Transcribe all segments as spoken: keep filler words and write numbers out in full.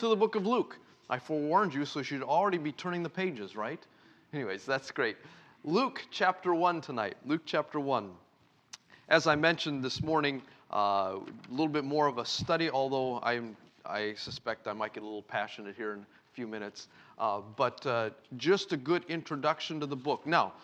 to the book of Luke. I forewarned you, so you should already be turning the pages, right? Anyways, that's great. Luke chapter one tonight. Luke chapter one. As I mentioned this morning, uh, a little bit more of a study, although I'm, I suspect I might get a little passionate here in a few minutes. Uh, but uh, just a good introduction to the book. Now,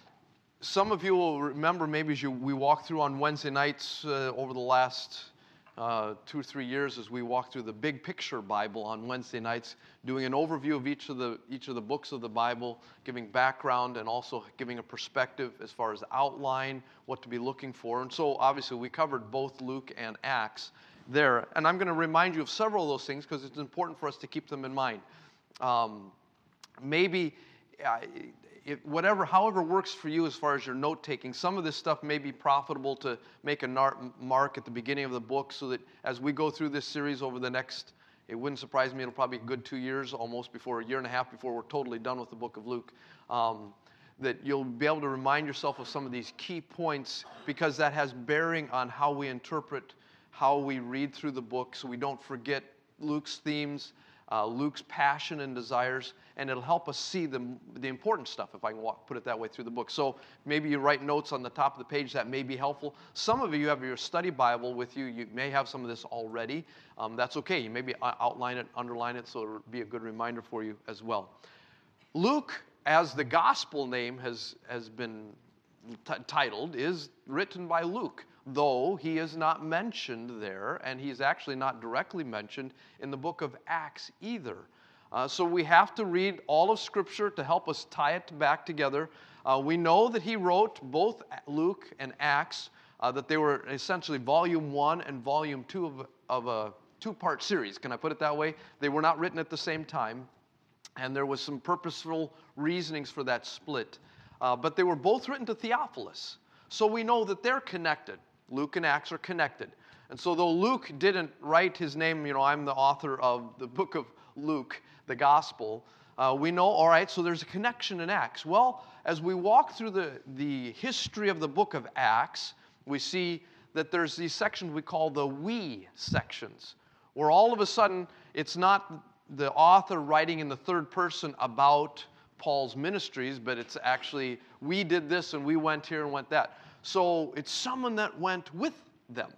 some of you will remember maybe as you, we walked through on Wednesday nights uh, over the last uh, two or three years as we walked through the Big Picture Bible on Wednesday nights, doing an overview of each of the each of the books of the Bible, giving background and also giving a perspective as far as outline, what to be looking for. And so obviously we covered both Luke and Acts there. And I'm going to remind you of several of those things because it's important for us to keep them in mind. Um, maybe... Uh, It, whatever, however works for you as far as your note-taking, some of this stuff may be profitable to make a nar- mark at the beginning of the book so that as we go through this series over the next, it wouldn't surprise me, it'll probably be a good two years, almost before, a year and a half before we're totally done with the book of Luke, um, that you'll be able to remind yourself of some of these key points because that has bearing on how we interpret, how we read through the book so we don't forget Luke's themes, Uh, Luke's passion and desires, and it'll help us see the, the important stuff, if I can walk, put it that way, through the book. So maybe you write notes on the top of the page that may be helpful. Some of you have your study Bible with you. You may have some of this already. Um, that's okay. You maybe outline it, underline it, so it'll be a good reminder for you as well. Luke, as the gospel name has, has been t- titled, is written by Luke, though he is not mentioned there, and he's actually not directly mentioned in the book of Acts either. Uh, so we have to read all of Scripture to help us tie it back together. Uh, we know that he wrote both Luke and Acts, uh, that they were essentially volume one and volume two of, of a two-part series. Can I put it that way? They were not written at the same time, and there was some purposeful reasonings for that split. Uh, but they were both written to Theophilus, so we know that they're connected. Luke and Acts are connected. And so though Luke didn't write his name, you know, I'm the author of the book of Luke, the gospel, uh, we know, all right, so there's a connection in Acts. Well, as we walk through the, the history of the book of Acts, we see that there's these sections we call the we sections, where all of a sudden it's not the author writing in the third person about Paul's ministries, but it's actually, we did this and we went here and went that. So it's someone that went with them.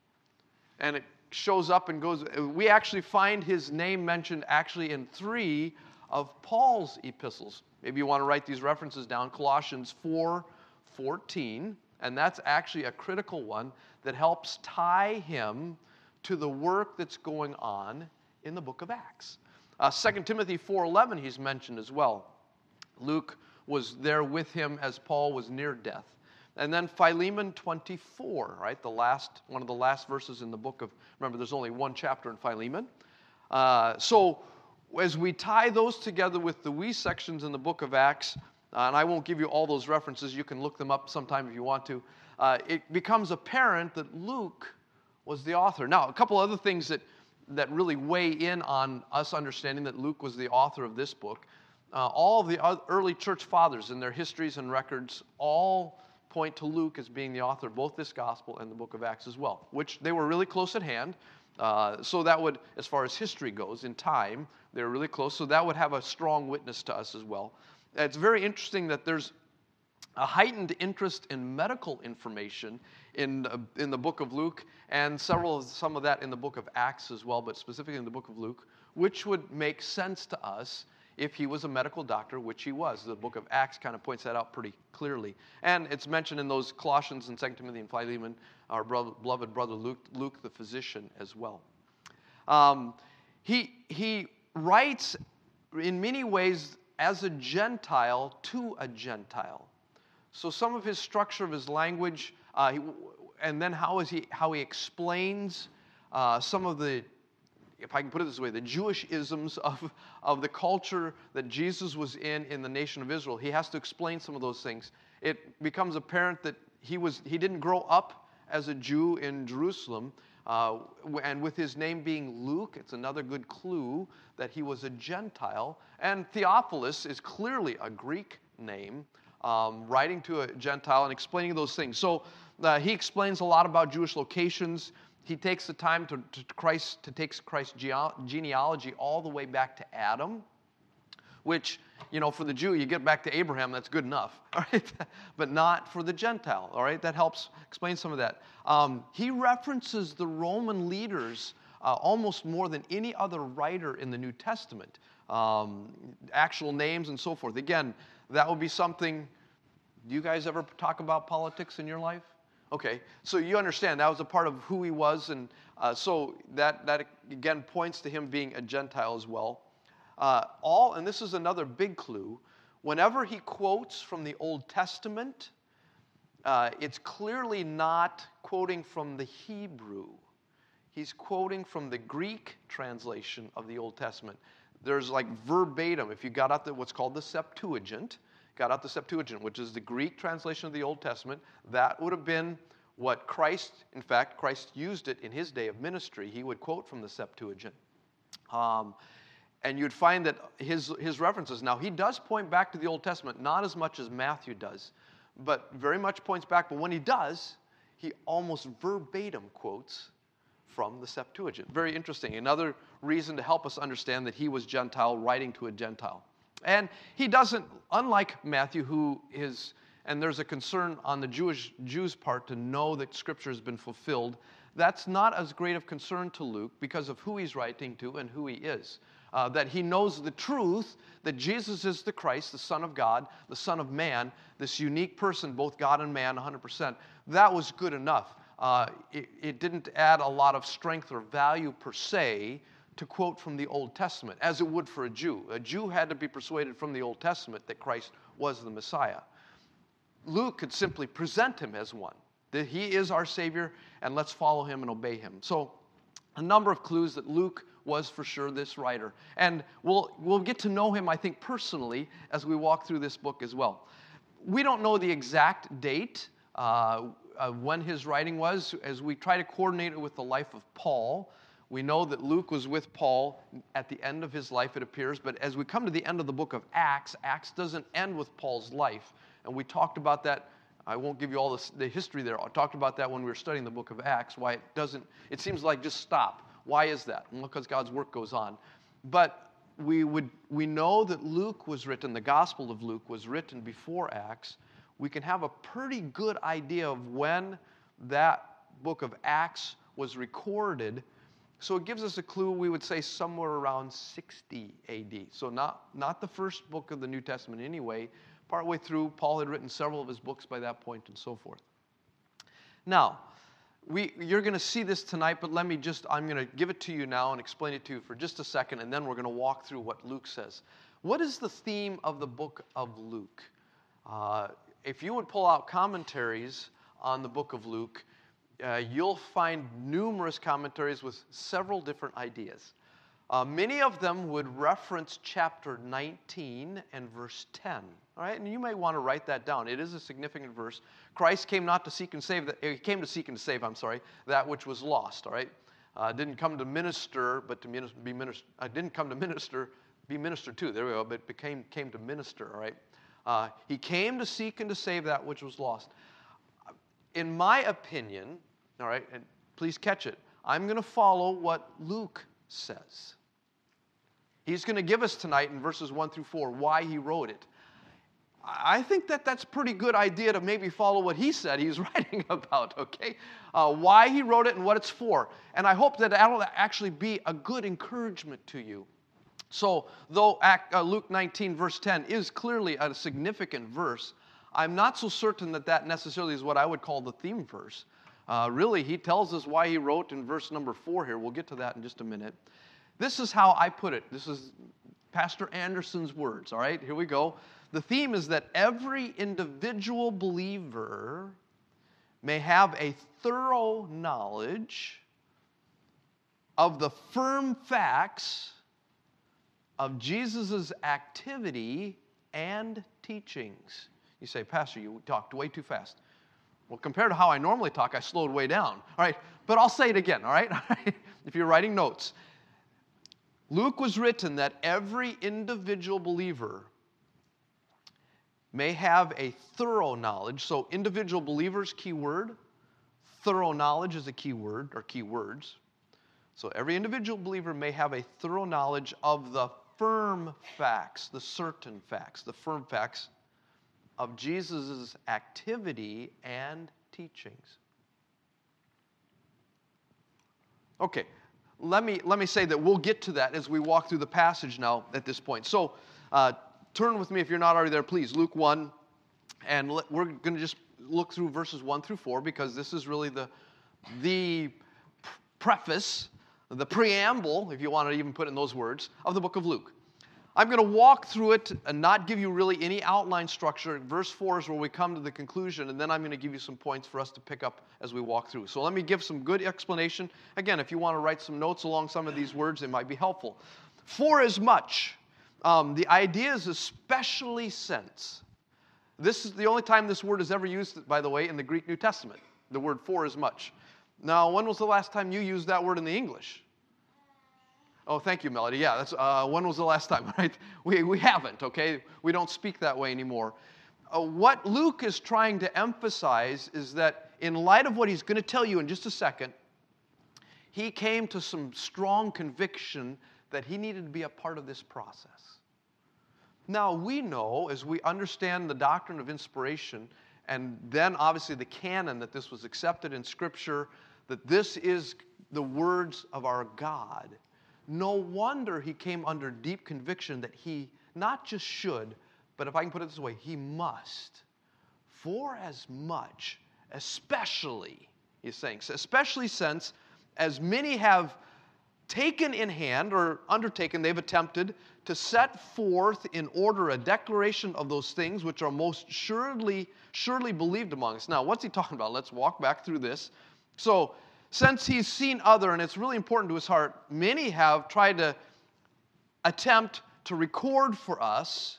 And it shows up and goes, we actually find his name mentioned actually in three of Paul's epistles. Maybe you want to write these references down. Colossians four fourteen, and that's actually a critical one that helps tie him to the work that's going on in the book of Acts. Uh, Second Timothy four eleven he's mentioned as well. Luke was there with him as Paul was near death. And then Philemon twenty-four, right? The last, one of the last verses in the book of, remember there's only one chapter in Philemon. Uh, so as we tie those together with the we sections in the book of Acts, uh, and I won't give you all those references, you can look them up sometime if you want to, uh, it becomes apparent that Luke was the author. Now, a couple other things that, that really weigh in on us understanding that Luke was the author of this book. Uh, all of the early church fathers in their histories and records all point to Luke as being the author of both this gospel and the book of Acts as well, which they were really close at hand. Uh, so that would, as far as history goes, in time, they were really close. So that would have a strong witness to us as well. It's very interesting that there's a heightened interest in medical information in, uh, in the book of Luke, and several of, some of that in the book of Acts as well, but specifically in the book of Luke, which would make sense to us if he was a medical doctor, which he was. The book of Acts kind of points that out pretty clearly. And it's mentioned in those Colossians and Second Timothy and Philemon, our brother, beloved brother Luke, Luke the physician as well. Um, he, he writes in many ways as a Gentile to a Gentile. So some of his structure of his language, uh, he, and then how is he how he explains uh, some of the, if I can put it this way, the Jewish isms of, of the culture that Jesus was in in the nation of Israel. He has to explain some of those things. It becomes apparent that he was he didn't grow up as a Jew in Jerusalem, uh, and with his name being Luke, it's another good clue that he was a Gentile. And Theophilus is clearly a Greek name, um, writing to a Gentile and explaining those things. So uh, he explains a lot about Jewish locations. He takes the time to, to Christ to take Christ's genealogy all the way back to Adam, which, you know, for the Jew, you get back to Abraham, that's good enough, all right? But not for the Gentile, all right? That helps explain some of that. Um, he references the Roman leaders uh, almost more than any other writer in the New Testament, um, actual names and so forth. Again, that would be something. Do you guys ever talk about politics in your life? Okay, so you understand that was a part of who he was, and uh, so that, that again points to him being a Gentile as well. Uh, all, and this is another big clue, whenever he quotes from the Old Testament, uh, it's clearly not quoting from the Hebrew. He's quoting from the Greek translation of the Old Testament. There's like verbatim, if you got out the, what's called the Septuagint, got out the Septuagint, which is the Greek translation of the Old Testament, that would have been what Christ, in fact, Christ used it in his day of ministry. He would quote from the Septuagint. Um, and you'd find that his, his references, now he does point back to the Old Testament, not as much as Matthew does, but very much points back. But when he does, he almost verbatim quotes from the Septuagint. Very interesting. Another reason to help us understand that he was Gentile, writing to a Gentile. And he doesn't, unlike Matthew, who is, and there's a concern on the Jewish Jews' part to know that Scripture has been fulfilled. That's not as great of concern to Luke because of who he's writing to and who he is. Uh, that he knows the truth that Jesus is the Christ, the Son of God, the Son of Man, this unique person, both God and man, one hundred percent. That was good enough. Uh, it, it didn't add a lot of strength or value per se to quote from the Old Testament, as it would for a Jew. A Jew had to be persuaded from the Old Testament that Christ was the Messiah. Luke could simply present him as one, that he is our Savior, and let's follow him and obey him. So a number of clues that Luke was for sure this writer. And we'll, we'll get to know him, I think, personally as we walk through this book as well. We don't know the exact date uh, of when his writing was, as we try to coordinate it with the life of Paul. We know that Luke was with Paul at the end of his life, it appears, but as we come to the end of the book of Acts, Acts doesn't end with Paul's life. And we talked about that. I won't give you all this, the history there. I talked about that when we were studying the book of Acts, why it doesn't, it seems like just stop. Why is that? Well, because God's work goes on. But we would we know that Luke was written, the Gospel of Luke was written before Acts. We can have a pretty good idea of when that book of Acts was recorded. So it gives us a clue, we would say somewhere around sixty A D. So not, not the first book of the New Testament anyway. Partway through, Paul had written several of his books by that point and so forth. Now, we, you're going to see this tonight, but let me just, I'm going to give it to you now and explain it to you for just a second, and then we're going to walk through what Luke says. What is the theme of the book of Luke? Uh, if you would pull out commentaries on the book of Luke, Uh, you'll find numerous commentaries with several different ideas. Uh, many of them would reference chapter nineteen and verse ten. All right, and you may want to write that down. It is a significant verse. Christ came not to seek and save. That, he came to seek and to save. I'm sorry, that which was lost. All right, uh, didn't come to minister, but to minister, be minister. I uh, didn't come to minister, be ministered to. There we go. But became came to minister. All right, uh, he came to seek and to save that which was lost. In my opinion. All right, and please catch it. I'm going to follow what Luke says. He's going to give us tonight in verses one through four why he wrote it. I think that that's a pretty good idea to maybe follow what he said he's writing about, okay? Uh, why he wrote it and what it's for. And I hope that that'll actually be a good encouragement to you. So, though Act, uh, Luke nineteen, verse ten is clearly a significant verse, I'm not so certain that that necessarily is what I would call the theme verse. Uh, really, he tells us why he wrote in verse number four here. We'll get to that in just a minute. This is how I put it. This is Pastor Anderson's words, all right? Here we go. The theme is that every individual believer may have a thorough knowledge of the firm facts of Jesus' activity and teachings. You say, Pastor, you talked way too fast. Well, compared to how I normally talk, I slowed way down. All right, but I'll say it again, all right? If you're writing notes. Luke was written that every individual believer may have a thorough knowledge. So individual believers, key word, Thorough knowledge is a key word, or key words. So every individual believer may have a thorough knowledge of the firm facts, the certain facts, the firm facts of Jesus' activity and teachings. Okay, let me, let me say that we'll get to that as we walk through the passage now at this point. So uh, turn with me, if you're not already there, please, Luke one, and let, we're going to just look through verses one through four, because this is really the, the preface, the preamble, if you want to even put it in those words, of the book of Luke. I'm going to walk through it and not give you really any outline structure. Verse four is where we come to the conclusion, and then I'm going to give you some points for us to pick up as we walk through. So let me give some good explanation. Again, if you want to write some notes along some of these words, it might be helpful. For as much, um, the idea is especially since. This is the only time this word is ever used, by the way, in the Greek New Testament, the word for as much. Now, when was the last time you used that word in the English? Oh, thank you, Melody. Yeah, that's uh, when was the last time, right? We, we haven't, okay? We don't speak that way anymore. Uh, what Luke is trying to emphasize is that in light of what he's going to tell you in just a second, he came to some strong conviction that he needed to be a part of this process. Now, we know, as we understand the doctrine of inspiration, and then obviously the canon that this was accepted in Scripture, that this is the words of our God. No wonder he came under deep conviction that he not just should, but if I can put it this way, he must. For as much, especially, he's saying, especially since as many have taken in hand or undertaken, they've attempted to set forth in order a declaration of those things which are most surely, surely believed among us. Now, what's he talking about? Let's walk back through this. So, since he's seen other, and it's really important to his heart, many have tried to attempt to record for us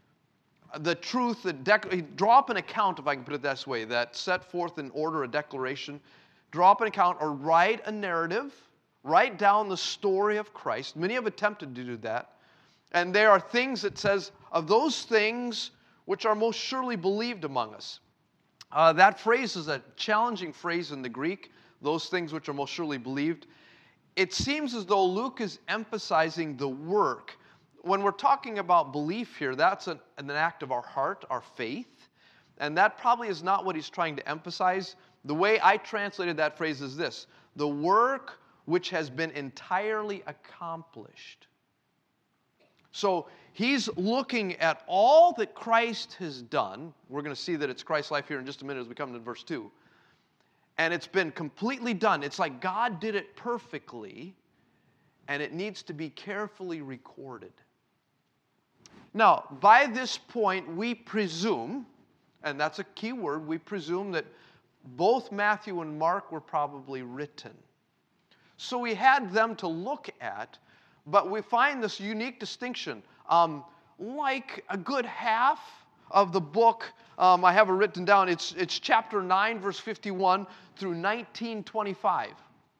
the truth, that dec- draw up an account, if I can put it this way, that set forth in order a declaration, draw up an account or write a narrative, write down the story of Christ. Many have attempted to do that. And there are things that says, of those things which are most surely believed among us. Uh, that phrase is a challenging phrase in the Greek. Those things which are most surely believed. It seems as though Luke is emphasizing the work. When we're talking about belief here, that's an, an act of our heart, our faith. And that probably is not what he's trying to emphasize. The way I translated that phrase is this: the work which has been entirely accomplished. So he's looking at all that Christ has done. We're going to see that it's Christ's life here in just a minute as we come to verse two. And it's been completely done. It's like God did it perfectly, and it needs to be carefully recorded. Now, by this point, we presume, and that's a key word, we presume that both Matthew and Mark were probably written. So we had them to look at, but we find this unique distinction. Um, like a good half of the book, um, I have it written down, it's, it's chapter nine, verse fifty-one through nineteen twenty-five.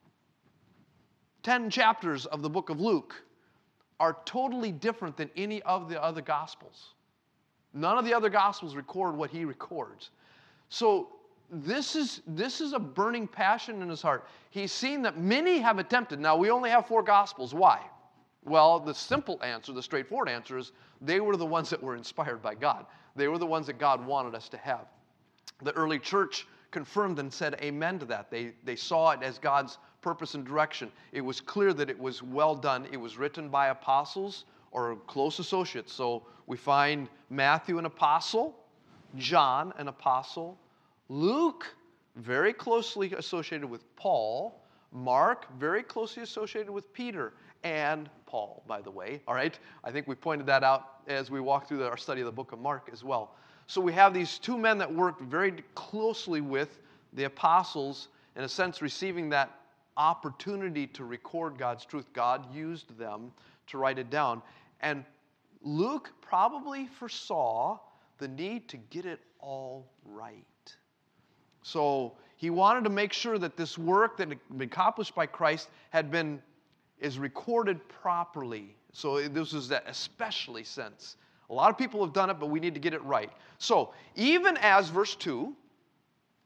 Ten chapters of the book of Luke are totally different than any of the other Gospels. None of the other Gospels record what he records. So this is, this is a burning passion in his heart. He's seen that many have attempted. Now, we only have four Gospels. Why? Well, the simple answer, the straightforward answer is they were the ones that were inspired by God. They were the ones that God wanted us to have. The early church confirmed and said amen to that. They, they saw it as God's purpose and direction. It was clear that it was well done. It was written by apostles or close associates. So we find Matthew an apostle, John an apostle, Luke very closely associated with Paul, Mark very closely associated with Peter and Paul, by the way. All right? I think we pointed that out as we walked through our study of the book of Mark as well. So we have these two men that worked very closely with the apostles, in a sense receiving that opportunity to record God's truth. God used them to write it down. And Luke probably foresaw the need to get it all right. So he wanted to make sure that this work that had been accomplished by Christ had been, is recorded properly. So this is that especially since. A lot of people have done it, but we need to get it right. So even as, verse two,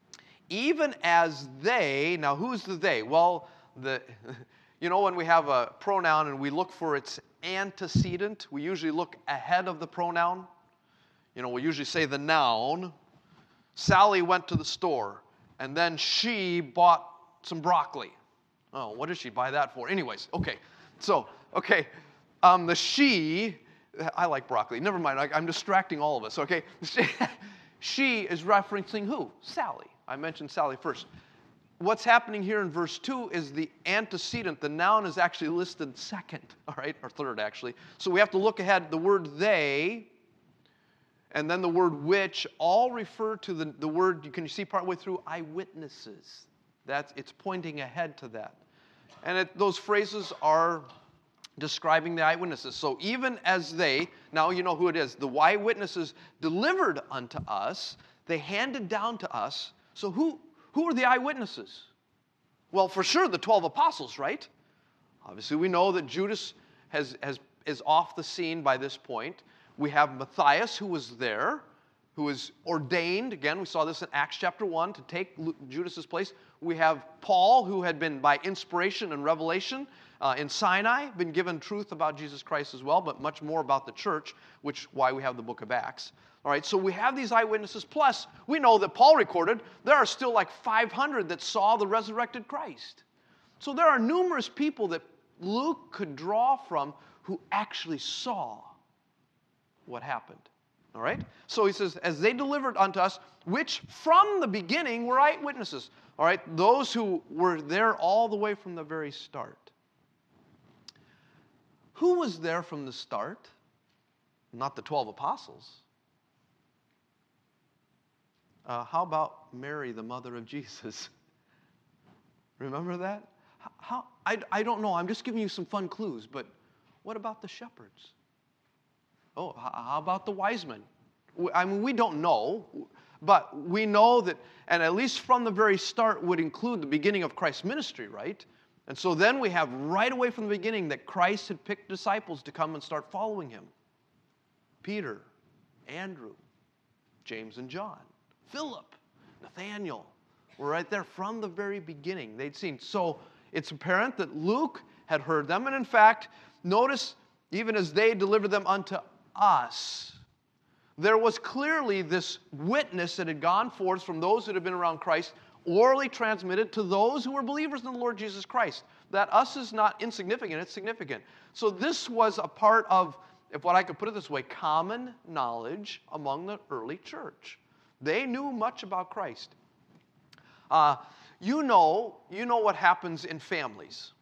even as they, now who's the they? Well, the, you know when we have a pronoun and we look for its antecedent, we usually look ahead of the pronoun. You know, we usually say the noun. Sally went to the store, and then she bought some broccoli. Oh, what did she buy that for? Anyways, okay. So, okay, um, the she, I like broccoli. Never mind, I, I'm distracting all of us, okay? She is referencing who? Sally. I mentioned Sally first. What's happening here in verse two is the antecedent. The noun is actually listed second, all right, or third, actually. So we have to look ahead. The word they and then the word which all refer to the, the word, you can see partway through, eyewitnesses. That's, it's pointing ahead to that. And it, those phrases are describing the eyewitnesses. So even as they, now you know who it is, the eyewitnesses delivered unto us, they handed down to us. So who, who are the eyewitnesses? Well, for sure, the twelve apostles, right? Obviously, we know that Judas has, has, is off the scene by this point. We have Matthias, who was there, who was ordained. Again, we saw this in Acts chapter one, to take Judas's place. We have Paul, who had been by inspiration and revelation uh, in Sinai, been given truth about Jesus Christ as well, but much more about the church, which why we have the book of Acts. All right, so we have these eyewitnesses. Plus, we know that Paul recorded there are still like five hundred that saw the resurrected Christ. So there are numerous people that Luke could draw from who actually saw what happened. All right? So he says, as they delivered unto us, which from the beginning were eyewitnesses. All right? Those who were there all the way from the very start. Who was there from the start? Not the twelve apostles. Uh, how about Mary, the mother of Jesus? Remember that? How, I, I don't know. I'm just giving you some fun clues, but what about the shepherds? Oh, how about the wise men? I mean, we don't know, but we know that, and at least from the very start would include the beginning of Christ's ministry, right? And so then we have right away from the beginning that Christ had picked disciples to come and start following him. Peter, Andrew, James and John, Philip, Nathaniel were right there from the very beginning. They'd seen. So it's apparent that Luke had heard them, and in fact, notice, even as they delivered them unto us, there was clearly this witness that had gone forth from those that had been around Christ, orally transmitted to those who were believers in the Lord Jesus Christ. That us is not insignificant, it's significant. So this was a part of, if what I could put it this way, common knowledge among the early church. They knew much about Christ. Uh, you know, you know what happens in families.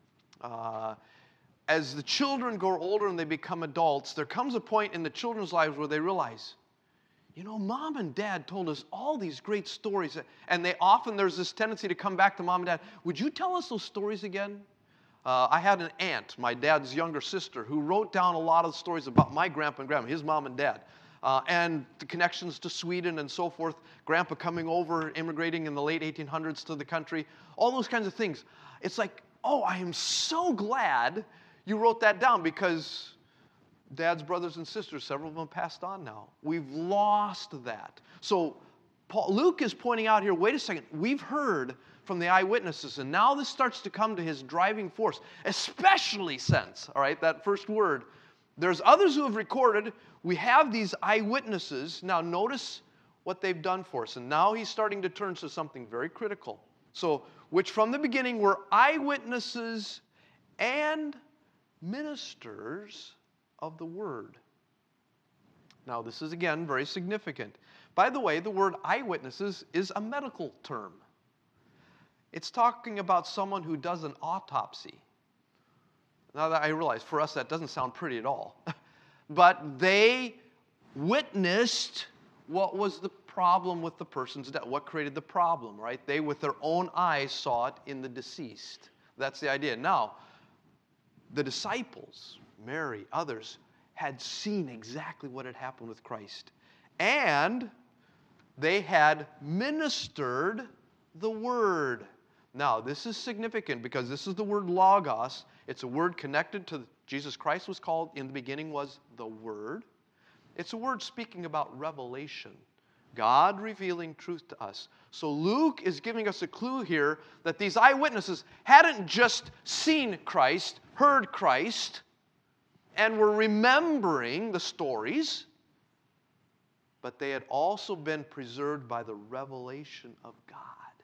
Uh, As the children grow older and they become adults, there comes a point in the children's lives where they realize, you know, mom and dad told us all these great stories. And they often, there's this tendency to come back to mom and dad. Would you tell us those stories again? Uh, I had an aunt, my dad's younger sister, who wrote down a lot of stories about my grandpa and grandma, his mom and dad. Uh, and the connections to Sweden and so forth. Grandpa coming over, immigrating in the late eighteen hundreds to the country. All those kinds of things. It's like, oh, I am so glad you wrote that down, because Dad's brothers and sisters, several of them passed on now. We've lost that. So Paul, Luke is pointing out here, wait a second, we've heard from the eyewitnesses, and now this starts to come to his driving force, especially since, all right, that first word, there's others who have recorded, we have these eyewitnesses. Now notice what they've done for us, and now he's starting to turn to something very critical. So, which from the beginning were eyewitnesses and ministers of the word. Now, this is again very significant. By the way, the word eyewitnesses is a medical term. It's talking about someone who does an autopsy. Now that I realize for us that doesn't sound pretty at all. But they witnessed what was the problem with the person's death, what created the problem, right? They, with their own eyes, saw it in the deceased. That's the idea. Now, the disciples, Mary, others, had seen exactly what had happened with Christ. And they had ministered the word. Now, this is significant because this is the word logos. It's a word connected to Jesus Christ was called, in the beginning was the Word. It's a word speaking about revelation. God revealing truth to us. So Luke is giving us a clue here that these eyewitnesses hadn't just seen Christ, heard Christ, and were remembering the stories, but they had also been preserved by the revelation of God.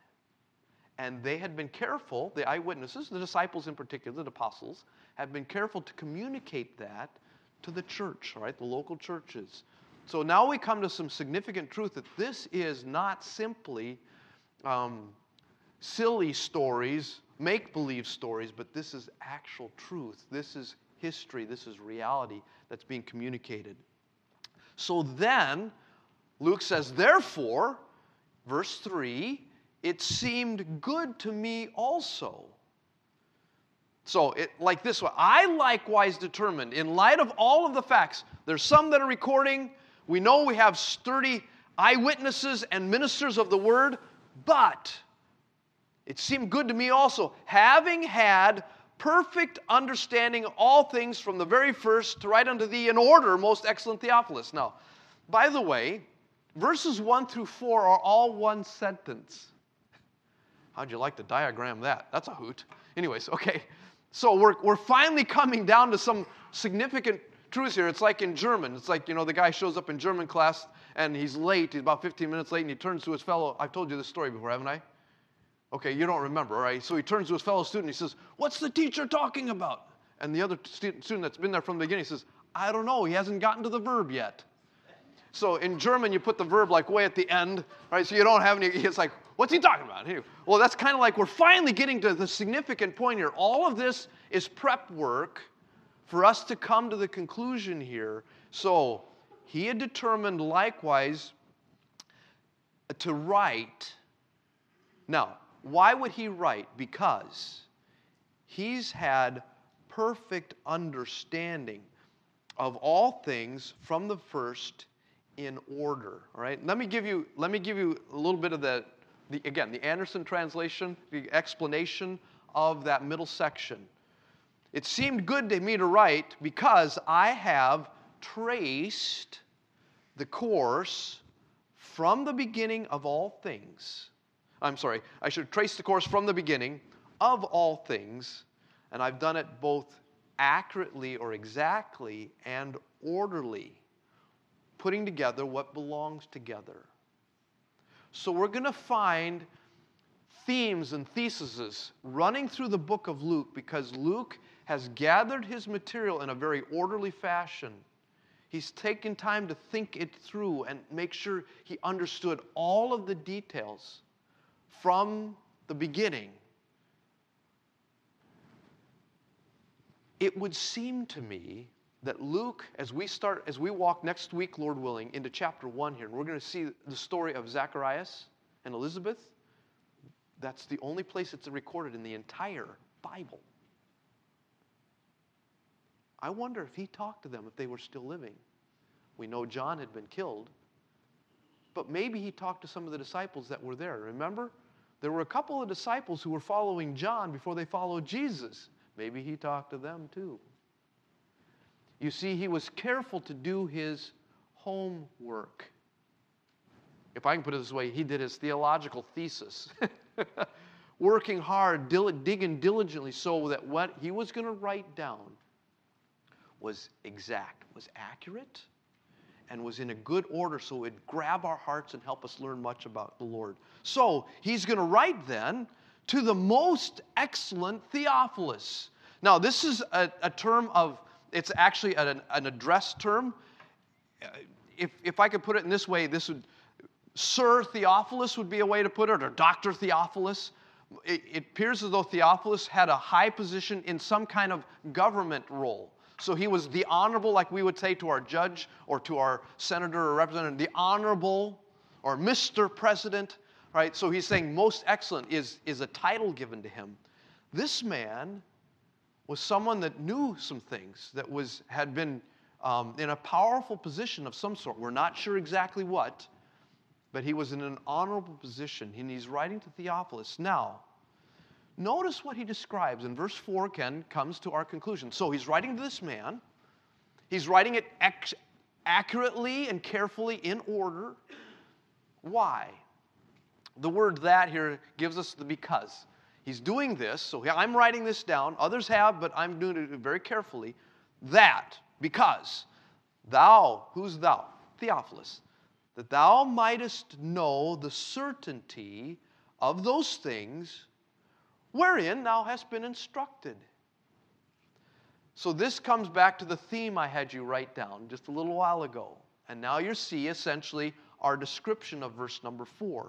And they had been careful, the eyewitnesses, the disciples in particular, the apostles, had been careful to communicate that to the church, all right, the local churches. So now we come to some significant truth that this is not simply um, silly stories, make-believe stories, but this is actual truth. This is history. This is reality that's being communicated. So then, Luke says, therefore, verse three, it seemed good to me also. So, it, like this one, I likewise determined, in light of all of the facts, there's some that are recording. We know we have sturdy eyewitnesses and ministers of the word, but it seemed good to me also, having had perfect understanding of all things from the very first to write unto thee in order, most excellent Theophilus. Now, by the way, verses one through four are all one sentence. How'd you like to diagram that? That's a hoot. Anyways, okay. So we're, we're finally coming down to some significant truths here. It's like in German. It's like, you know, the guy shows up in German class and he's late. He's about fifteen minutes late and he turns to his fellow. I've told you this story before, haven't I? Okay, you don't remember, all right? So he turns to his fellow student and he says, what's the teacher talking about? And the other student that's been there from the beginning says, I don't know. He hasn't gotten to the verb yet. So in German, you put the verb like way at the end, right? So you don't have any, it's like, what's he talking about? Well, that's kind of like we're finally getting to the significant point here. All of this is prep work for us to come to the conclusion here. So he had determined likewise to write. Now, why would he write? Because he's had perfect understanding of all things from the first in order. All right. Let me give you. Let me give you a little bit of the, the again the Anderson translation, the explanation of that middle section. It seemed good to me to write because I have traced the course from the beginning of all things. I'm sorry. I should trace the course from the beginning of all things, and I've done it both accurately or exactly and orderly, putting together what belongs together. So we're going to find themes and theses running through the book of Luke because Luke has gathered his material in a very orderly fashion. He's taken time to think it through and make sure he understood all of the details from the beginning. It would seem to me that Luke, as we start, as we walk next week, Lord willing, into chapter one here, and we're going to see the story of Zacharias and Elizabeth. That's the only place it's recorded in the entire Bible. I wonder if he talked to them if they were still living. We know John had been killed, but maybe he talked to some of the disciples that were there. Remember? There were a couple of disciples who were following John before they followed Jesus. Maybe he talked to them too. You see, he was careful to do his homework. If I can put it this way, he did his theological thesis. Working hard, digging diligently so that what he was going to write down was exact, was accurate, and was in a good order so it would grab our hearts and help us learn much about the Lord. So he's going to write then to the most excellent Theophilus. Now, this is a, a term of, it's actually an, an address term. If, if I could put it in this way, this would, Sir Theophilus would be a way to put it, or Doctor Theophilus. It, it appears as though Theophilus had a high position in some kind of government role. So he was the honorable, like we would say to our judge or to our senator or representative, the honorable or Mister President, right? So he's saying most excellent is, is a title given to him. This man was someone that knew some things, that was had been um, in a powerful position of some sort. We're not sure exactly what, but he was in an honorable position, and he's writing to Theophilus. Now, notice what he describes. In verse four, again, comes to our conclusion. So he's writing to this man. He's writing it ex- accurately and carefully in order. Why? The word that here gives us the because. He's doing this, so I'm writing this down. Others have, but I'm doing it very carefully. That, because thou, who's thou? Theophilus. That thou mightest know the certainty of those things wherein thou hast been instructed. So this comes back to the theme I had you write down just a little while ago. And now you see essentially our description of verse number four.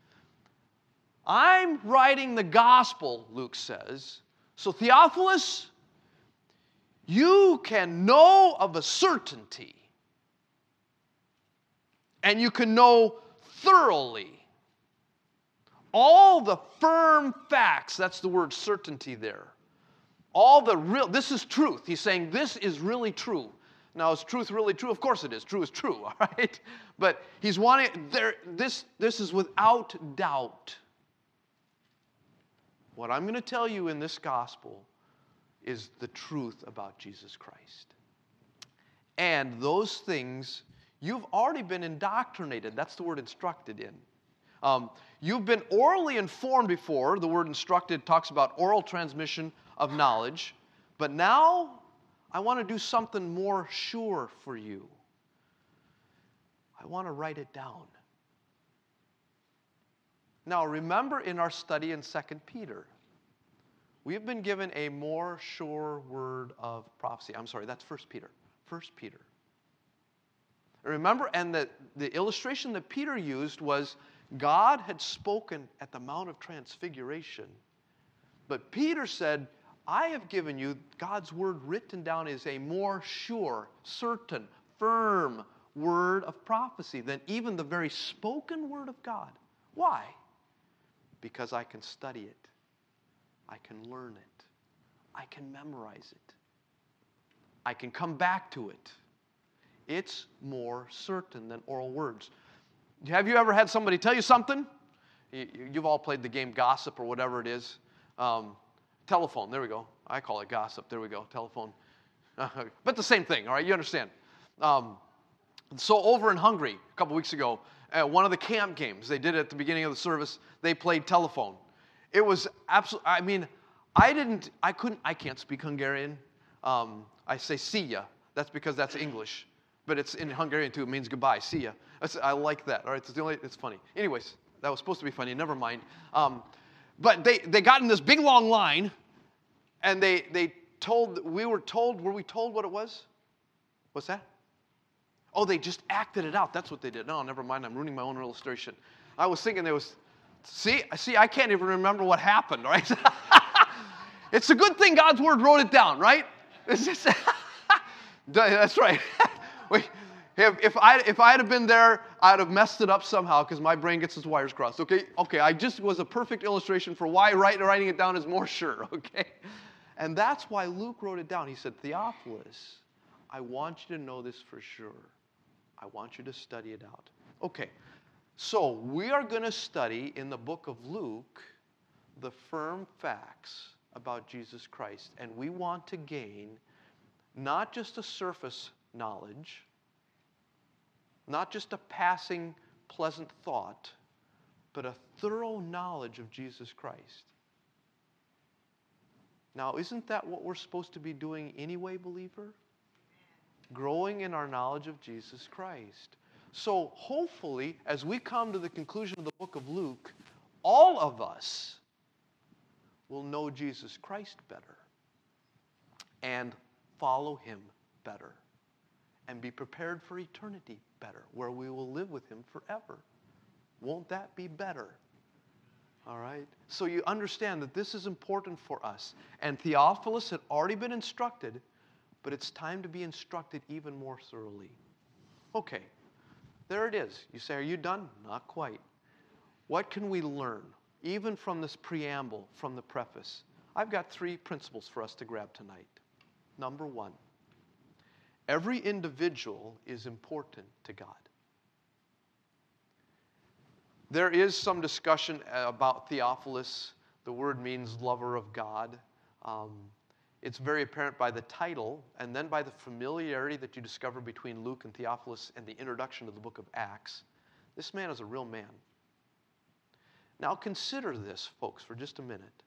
I'm writing the gospel, Luke says. So Theophilus, you can know of a certainty. And you can know thoroughly all the firm facts. That's the word certainty there. All the real, this is truth. He's saying this is really true. Now, is truth really true? Of course it is. True is true, all right? But he's wanting, there, this, this is without doubt. What I'm going to tell you in this gospel is the truth about Jesus Christ. And those things, you've already been indoctrinated. That's the word instructed in. Um, you've been orally informed before. The word instructed talks about oral transmission of knowledge. But now, I want to do something more sure for you. I want to write it down. Now, remember in our study in Second Peter, we have been given a more sure word of prophecy. I'm sorry, that's First Peter. First Peter. Remember, and the, the illustration that Peter used was God had spoken at the Mount of Transfiguration. But Peter said, I have given you God's word written down as a more sure, certain, firm word of prophecy than even the very spoken word of God. Why? Because I can study it. I can learn it. I can memorize it. I can come back to it. It's more certain than oral words. Have you ever had somebody tell you something? You've all played the game Gossip or whatever it is. Um, telephone, there we go. I call it Gossip. There we go, telephone. But the same thing, all right? You understand. Um, so over in Hungary, a couple weeks ago, at one of the camp games, they did it at the beginning of the service, they played telephone. It was absolutely, I mean, I didn't, I couldn't, I can't speak Hungarian. Um, I say see ya. That's because that's English. But it's in Hungarian too. It means goodbye. See ya. That's, I like that. All right. It's the only. It's funny. Anyways, that was supposed to be funny. Never mind. Um, but they they got in this big long line, and they they told we were told were we told what it was? What's that? Oh, they just acted it out. That's what they did. No, never mind. I'm ruining my own illustration. I was thinking there was. See, see, I can't even remember what happened. Right? It's a good thing God's word wrote it down, right? It's just, that's right. Wait, if, if I if I had been there, I'd have messed it up somehow because my brain gets its wires crossed. Okay, okay. I just was a perfect illustration for why write, writing it down is more sure. Okay, and that's why Luke wrote it down. He said, Theophilus, I want you to know this for sure. I want you to study it out. Okay, so we are going to study in the book of Luke the firm facts about Jesus Christ, and we want to gain not just a surface knowledge, not just a passing pleasant thought, but a thorough knowledge of Jesus Christ. Now, isn't that what we're supposed to be doing anyway, believer? Growing in our knowledge of Jesus Christ. So hopefully, as we come to the conclusion of the book of Luke, all of us will know Jesus Christ better and follow him better and be prepared for eternity better, where we will live with him forever. Won't that be better? All right? So you understand that this is important for us. And Theophilus had already been instructed, but it's time to be instructed even more thoroughly. Okay, there it is. You say, are you done? Not quite. What can we learn, even from this preamble, from the preface? I've got three principles for us to grab tonight. Number one, every individual is important to God. There is some discussion about Theophilus. The word means lover of God. Um, it's very apparent by the title and then by the familiarity that you discover between Luke and Theophilus and the introduction to the book of Acts This man is a real man. Now consider this, folks, for just a minute.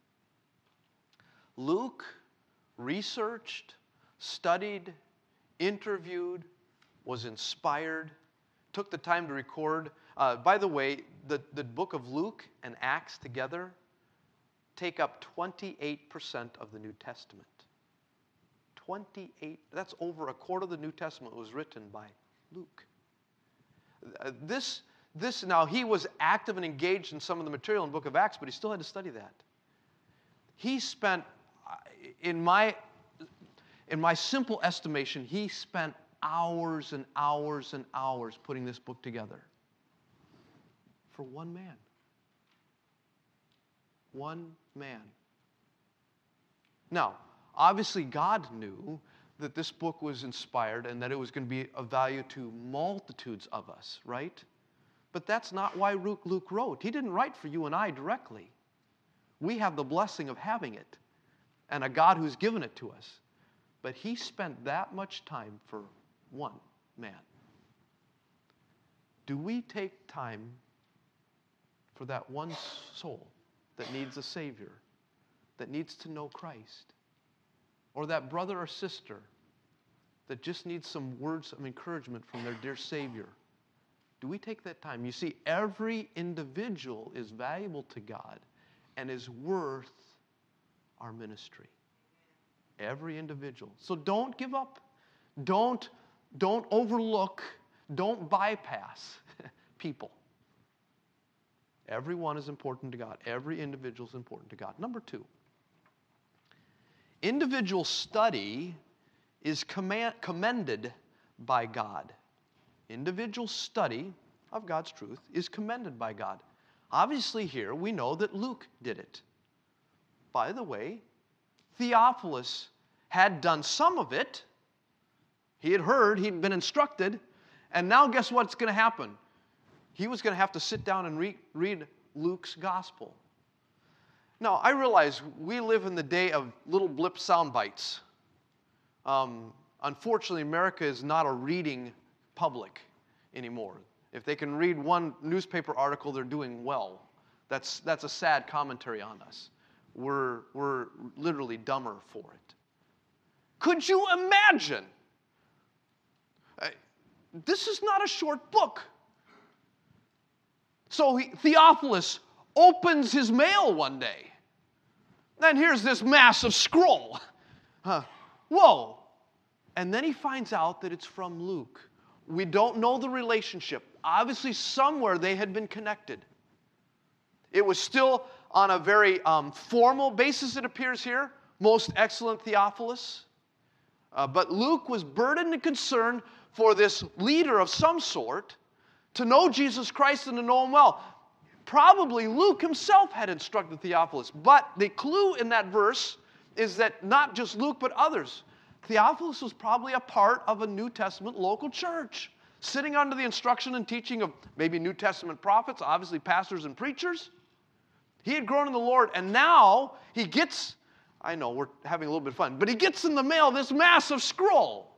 Luke researched, studied, interviewed, was inspired, took the time to record. Uh, by the way, the, the book of Luke and Acts together take up twenty-eight percent of the New Testament. twenty-eight, that's over a quarter of the New Testament was written by Luke. Uh, this, this, now he was active and engaged in some of the material in the book of Acts, but he still had to study that. He spent, in my, in my simple estimation, he spent hours and hours and hours putting this book together for one man. One man. Now, obviously God knew that this book was inspired and that it was going to be of value to multitudes of us, right? But that's not why Luke wrote. He didn't write for you and I directly. We have the blessing of having it and a God who's given it to us. But he spent that much time for one man. Do we take time for that one soul that needs a Savior, that needs to know Christ? Or that brother or sister that just needs some words of encouragement from their dear Savior? Do we take that time? You see, every individual is valuable to God and is worth our ministry. Every individual. So don't give up. Don't, don't overlook. Don't bypass people. Everyone is important to God. Every individual is important to God. Number two, individual study is command, commended by God. Individual study of God's truth is commended by God. Obviously here we know that Luke did it. By the way, Theophilus had done some of it. He had heard, he'd been instructed, and now guess what's going to happen? He was going to have to sit down and re- read Luke's gospel. Now, I realize we live in the day of little blip sound bites. Um, unfortunately, America is not a reading public anymore. If they can read one newspaper article, they're doing well. That's, that's a sad commentary on us. We're, we're literally dumber for it. Could you imagine? Uh, this is not a short book. So he, Theophilus opens his mail one day. And here's this massive scroll. Uh, whoa. And then he finds out that it's from Luke. We don't know the relationship. Obviously, somewhere they had been connected. It was still on a very um, formal basis, it appears here. Most excellent Theophilus. Uh, but Luke was burdened and concerned for this leader of some sort to know Jesus Christ and to know him well. Probably Luke himself had instructed Theophilus. But the clue in that verse is that not just Luke, but others. Theophilus was probably a part of a New Testament local church, sitting under the instruction and teaching of maybe New Testament prophets, obviously pastors and preachers. He had grown in the Lord, and now he gets, I know we're having a little bit of fun, but he gets in the mail this massive scroll.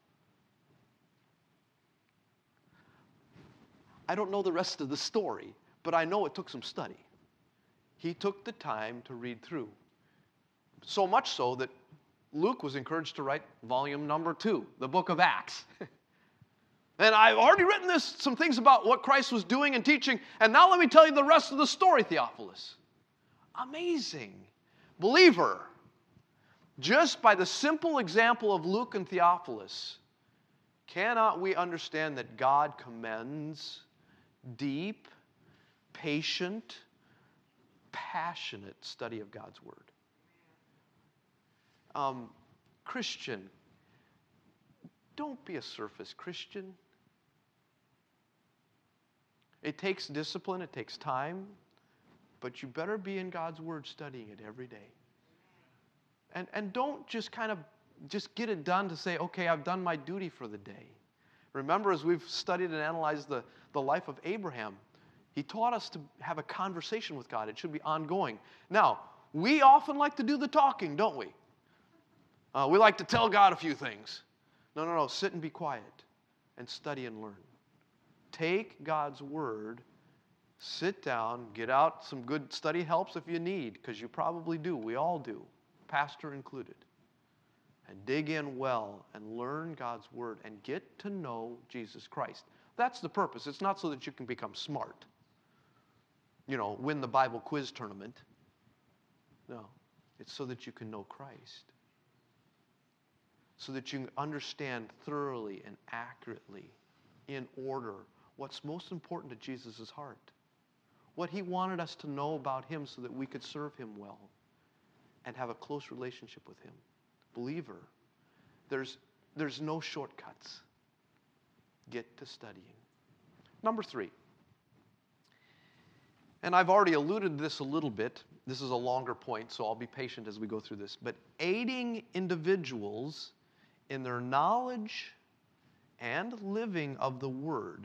I don't know the rest of the story, but I know it took some study. He took the time to read through. So much so that Luke was encouraged to write volume number two, the book of Acts. And I've already written this, some things about what Christ was doing and teaching, and now let me tell you the rest of the story, Theophilus. Amazing. Believer, just by the simple example of Luke and Theophilus, cannot we understand that God commends deep, patient, passionate study of God's Word? Um, Christian, don't be a surface Christian. It takes discipline, it takes time, but you better be in God's Word studying it every day. And, and don't just kind of just get it done to say, okay, I've done my duty for the day. Remember, as we've studied and analyzed the, the life of Abraham, he taught us to have a conversation with God. It should be ongoing. Now, we often like to do the talking, don't we? Uh, we like to tell God a few things. No, no, no. Sit and be quiet and study and learn. Take God's Word, sit down, get out some good study helps if you need, because you probably do. We all do, pastor included. And dig in well and learn God's Word and get to know Jesus Christ. That's the purpose. It's not so that you can become smart. You know, win the Bible quiz tournament. No. It's so that you can know Christ. So that you can understand thoroughly and accurately, in order, what's most important to Jesus' heart. What he wanted us to know about him so that we could serve him well and have a close relationship with him. Believer, there's, there's no shortcuts. Get to studying. Number three. And I've already alluded to this a little bit. This is a longer point, so I'll be patient as we go through this. But aiding individuals in their knowledge and living of the Word.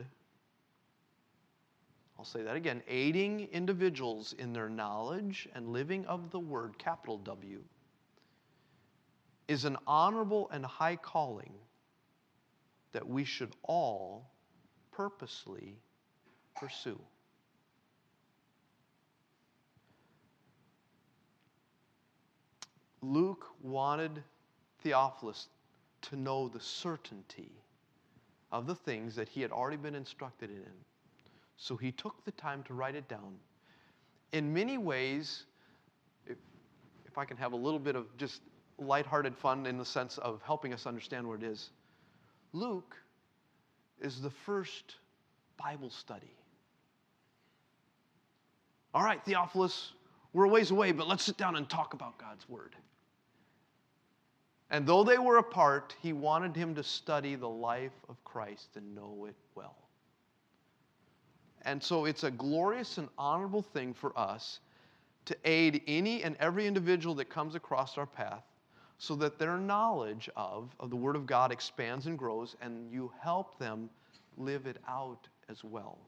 I'll say that again. Aiding individuals in their knowledge and living of the Word, capital W, is an honorable and high calling that we should all purposely pursue. Luke wanted Theophilus to know the certainty of the things that he had already been instructed in. So he took the time to write it down. In many ways, if, if I can have a little bit of just lighthearted fun in the sense of helping us understand what it is, Luke is the first Bible study. All right, Theophilus, we're a ways away, but let's sit down and talk about God's Word. And though they were apart, he wanted him to study the life of Christ and know it well. And so it's a glorious and honorable thing for us to aid any and every individual that comes across our path so that their knowledge of, of the Word of God expands and grows, and you help them live it out as well.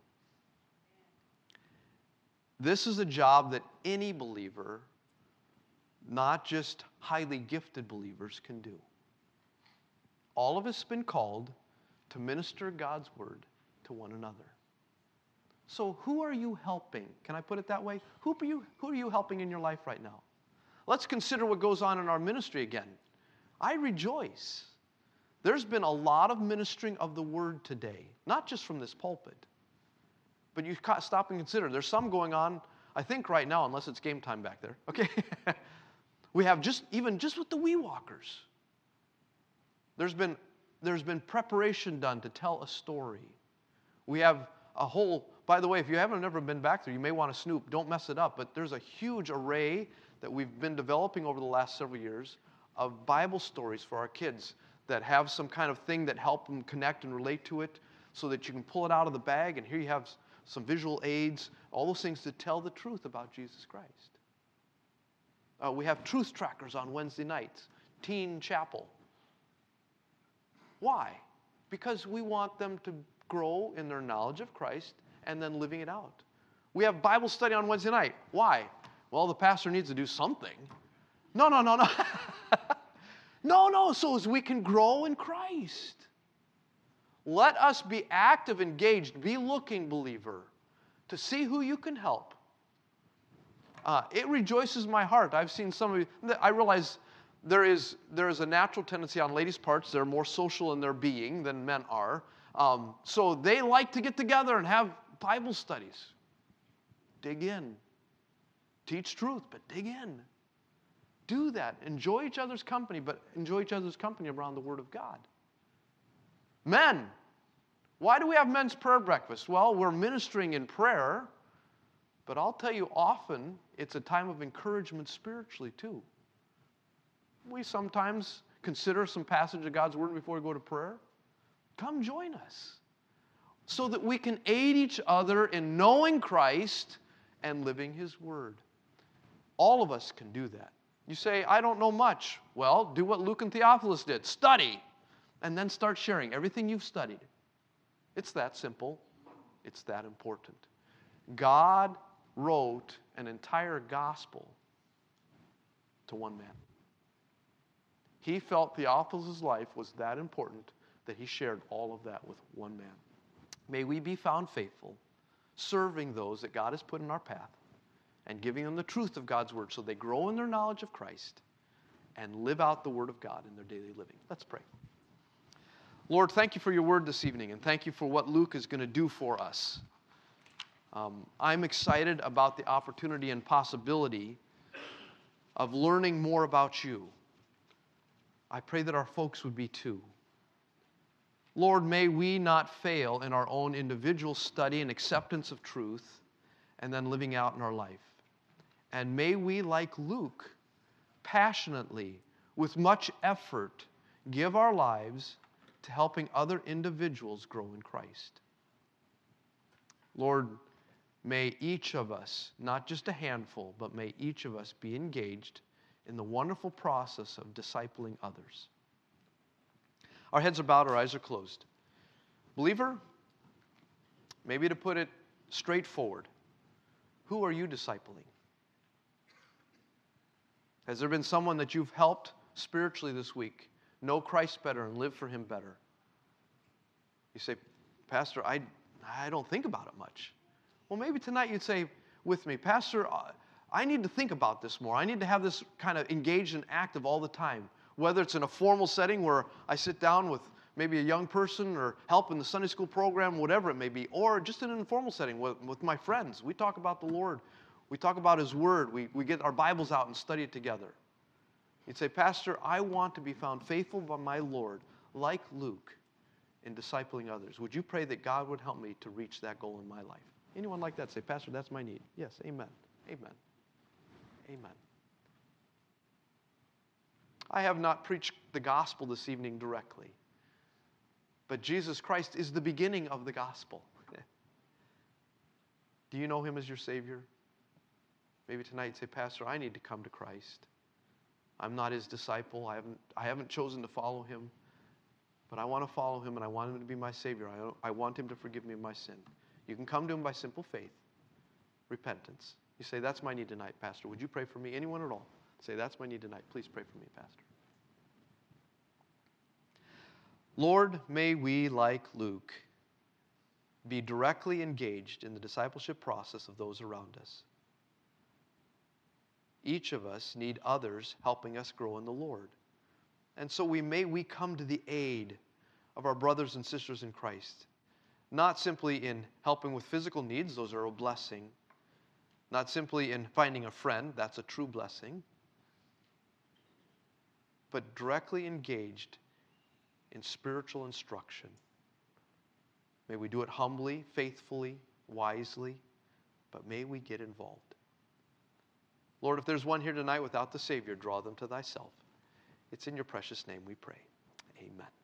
This is a job that any believer, not just highly gifted believers, can do. All of us have been called to minister God's Word to one another. So who are you helping? Can I put it that way? Who are you, who are you helping in your life right now? Let's consider what goes on in our ministry again. I rejoice. There's been a lot of ministering of the Word today, not just from this pulpit. But you stop and consider. There's some going on, I think right now, unless it's game time back there. Okay? We have just, even just with the Wee Walkers. There's been, there's been preparation done to tell a story. We have a whole, by the way, if you haven't ever been back there, you may want to snoop. Don't mess it up. But there's a huge array that we've been developing over the last several years of Bible stories for our kids that have some kind of thing that help them connect and relate to it so that you can pull it out of the bag, and here you have some visual aids, all those things to tell the truth about Jesus Christ. Uh, we have truth trackers on Wednesday nights, teen chapel. Why? Because we want them to grow in their knowledge of Christ and then living it out. We have Bible study on Wednesday night. Why? Well, the pastor needs to do something. No, no, no, no. no, no, so as we can grow in Christ. Let us be active, engaged, be looking, believer, to see who you can help. Uh, it rejoices my heart. I've seen some of you, I realize there is, there is a natural tendency on ladies' parts. They're more social in their being than men are. Um, so they like to get together and have Bible studies. Dig in. Teach truth, but dig in. Do that. Enjoy each other's company, but enjoy each other's company around the Word of God. Men, why do we have men's prayer breakfast? Well, we're ministering in prayer, but I'll tell you, often it's a time of encouragement spiritually too. We sometimes consider some passage of God's Word before we go to prayer. Come join us so that we can aid each other in knowing Christ and living His Word. All of us can do that. You say, I don't know much. Well, do what Luke and Theophilus did. Study. And then start sharing everything you've studied. It's that simple. It's that important. God wrote an entire gospel to one man. He felt Theophilus' life was that important that he shared all of that with one man. May we be found faithful, serving those that God has put in our path and giving them the truth of God's word so they grow in their knowledge of Christ and live out the word of God in their daily living. Let's pray. Lord, thank you for your word this evening, and thank you for what Luke is going to do for us. Um, I'm excited about the opportunity and possibility of learning more about you. I pray that our folks would be too. Lord, may we not fail in our own individual study and acceptance of truth and then living out in our life. And may we, like Luke, passionately, with much effort, give our lives to helping other individuals grow in Christ. Lord, may each of us, not just a handful, but may each of us be engaged in the wonderful process of discipling others. Our heads are bowed, our eyes are closed. Believer, maybe to put it straightforward, who are you discipling? Has there been someone that you've helped spiritually this week know Christ better and live for him better? You say, Pastor, I, I don't think about it much. Well, maybe tonight you'd say with me, Pastor, I need to think about this more. I need to have this kind of engaged and active all the time, whether it's in a formal setting where I sit down with maybe a young person or help in the Sunday school program, whatever it may be, or just in an informal setting with, with my friends. We talk about the Lord. We talk about his word. We, we get our Bibles out and study it together. You'd say, Pastor, I want to be found faithful by my Lord, like Luke, in discipling others. Would you pray that God would help me to reach that goal in my life? Anyone like that? Say, Pastor, that's my need. Yes, amen. Amen. Amen. I have not preached the gospel this evening directly, but Jesus Christ is the beginning of the gospel. Do you know him as your Savior? Maybe tonight say, Pastor, I need to come to Christ. I'm not his disciple. I haven't, I haven't chosen to follow him, but I want to follow him and I want him to be my Savior. I, I want him to forgive me of my sin. You can come to him by simple faith, repentance. You say, that's my need tonight, Pastor. Would you pray for me? Anyone at all? Say, that's my need tonight. Please pray for me, Pastor. Lord, may we, like Luke, be directly engaged in the discipleship process of those around us. Each of us need others helping us grow in the Lord. And so we may we come to the aid of our brothers and sisters in Christ, not simply in helping with physical needs, those are a blessing, not simply in finding a friend, that's a true blessing, but directly engaged in spiritual instruction. May we do it humbly, faithfully, wisely, but may we get involved. Lord, if there's one here tonight without the Savior, draw them to thyself. It's in your precious name we pray. Amen.